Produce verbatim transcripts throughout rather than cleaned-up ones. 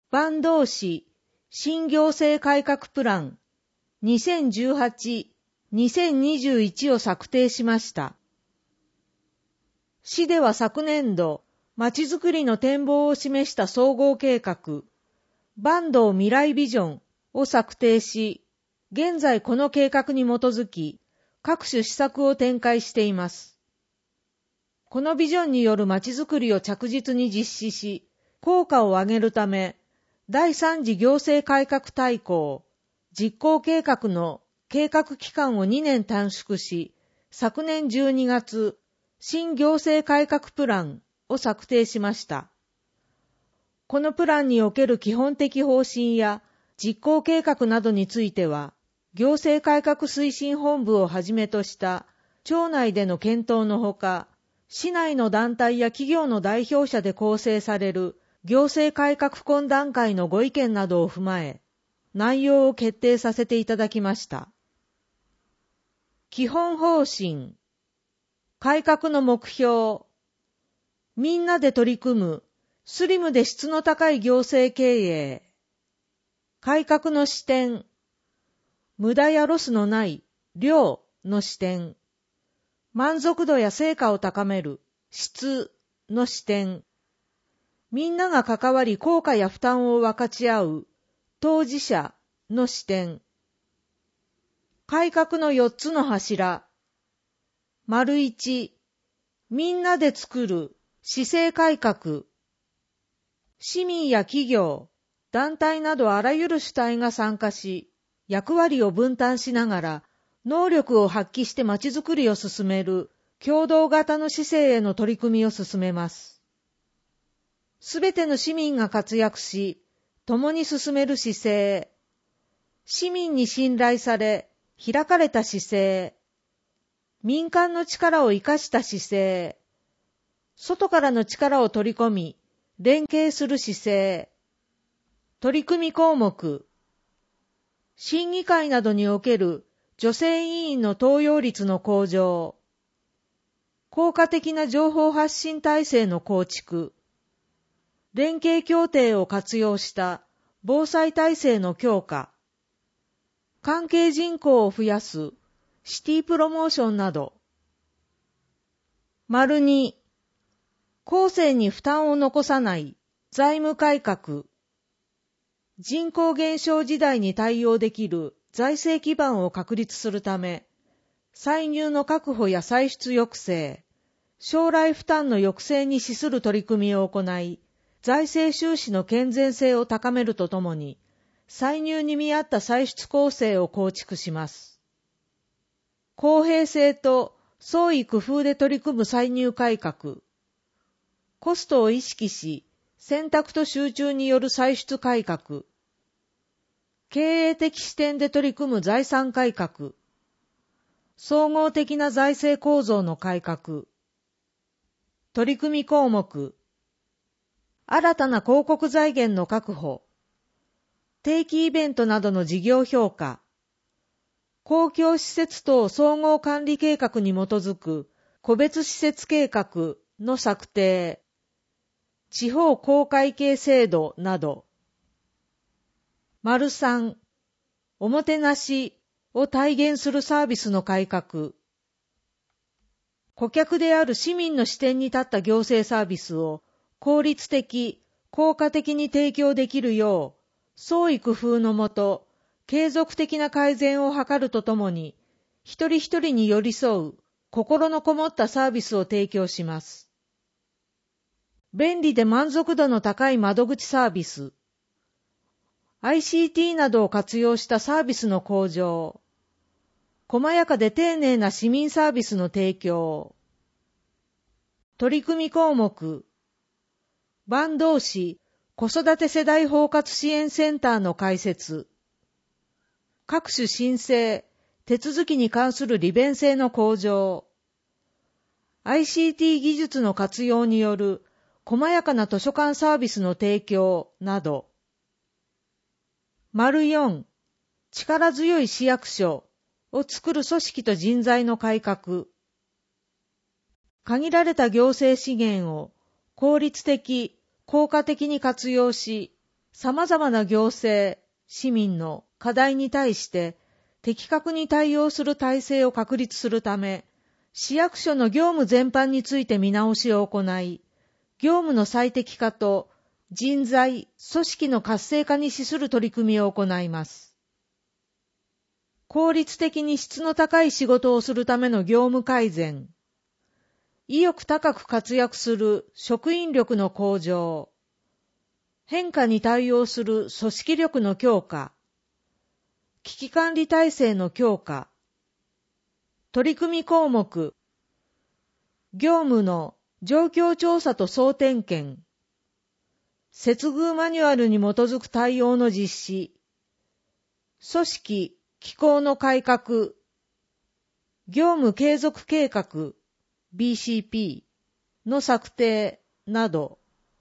坂東市新行政改革プランにせんじゅうはち・にせんにじゅういちを策定しました。市では昨年度、まちづくりの展望を示した総合計画、坂東未来ビジョンを策定し、現在この計画に基づき、各種施策を展開しています。このビジョンによるまちづくりを着実に実施し、効果を上げるため、第三次行政改革大綱、実行計画の計画期間をにねん短縮し、昨年じゅうにがつ、新行政改革プランを策定しました。このプランにおける基本的方針や実行計画などについては、行政改革推進本部をはじめとした庁内での検討のほか、市内の団体や企業の代表者で構成される行政改革懇談会のご意見などを踏まえ、内容を決定させていただきました。基本方針、改革の目標、みんなで取り組むスリムで質の高い行政経営、改革の視点、無駄やロスのない量の視点、満足度や成果を高める質の視点、みんなが関わり効果や負担を分かち合う当事者の視点、改革のよっつの柱、丸一、みんなで作る市政改革、市民や企業、団体などあらゆる主体が参加し、役割を分担しながら、能力を発揮してまちづくりを進める共同型の市政への取り組みを進めます。すべての市民が活躍し、共に進める姿勢、市民に信頼され、開かれた姿勢、民間の力を生かした姿勢、外からの力を取り込み、連携する姿勢、取り組み項目、審議会などにおける女性委員の登用率の向上、効果的な情報発信体制の構築、連携協定を活用した防災体制の強化、関係人口を増やすシティプロモーションなど。丸に、後世に負担を残さない財務改革、人口減少時代に対応できる財政基盤を確立するため、歳入の確保や歳出抑制、将来負担の抑制に資する取り組みを行い、財政収支の健全性を高めるとともに、歳入に見合った歳出構成を構築します。公平性と創意工夫で取り組む歳入改革、コストを意識し、選択と集中による歳出改革、経営的視点で取り組む財産改革、総合的な財政構造の改革、取り組み項目、新たな広告財源の確保、定期イベントなどの事業評価、公共施設等総合管理計画に基づく個別施設計画の策定、地方公会計制度など。丸三、おもてなしを体現するサービスの改革。顧客である市民の視点に立った行政サービスを効率的、効果的に提供できるよう、創意工夫のもと、継続的な改善を図るとともに、一人一人に寄り添う、心のこもったサービスを提供します。便利で満足度の高い窓口サービス。アイシーティー などを活用したサービスの向上。細やかで丁寧な市民サービスの提供。取り組み項目。坂東市子育て世代包括支援センターの開設。各種申請、手続きに関する利便性の向上。アイシーティー 技術の活用による細やかな図書館サービスの提供など。丸四、力強い市役所を作る組織と人材の改革。限られた行政資源を効率的、効果的に活用し、 様々な行政、市民の課題に対して的確に対応する体制を確立するため、市役所の業務全般について見直しを行い、業務の最適化と人材、組織の活性化に資する取り組みを行います。効率的に質の高い仕事をするための業務改善、意欲高く活躍する職員力の向上、変化に対応する組織力の強化、危機管理体制の強化、取り組み項目、業務の状況調査と総点検、接遇マニュアルに基づく対応の実施、組織、機構の改革、業務継続計画、ビーシーピー の策定など、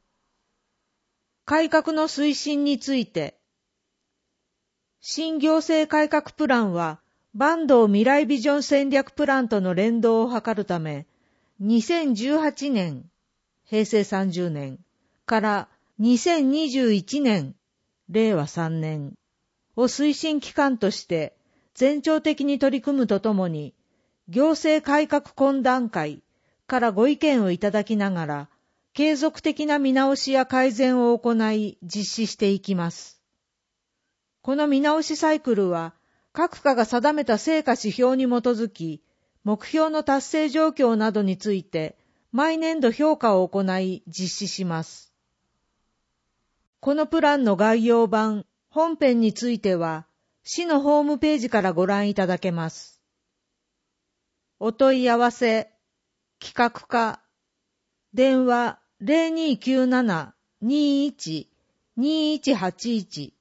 改革の推進について、新行政改革プランは、坂東未来ビジョン戦略プランとの連動を図るため、にせんじゅうはちねん、へいせいさんじゅうねんからにせんにじゅういちねん、れいわさんねんを推進期間として全庁的に取り組むとともに、行政改革懇談会からご意見をいただきながら、継続的な見直しや改善を行い実施していきます。この見直しサイクルは、各課が定めた成果指標に基づき、目標の達成状況などについて、毎年度評価を行い実施します。このプランの概要版、本編については、市のホームページからご覧いただけます。お問い合わせ、企画課、電話 ゼロにーきゅうなな にーいち にーいちはちいち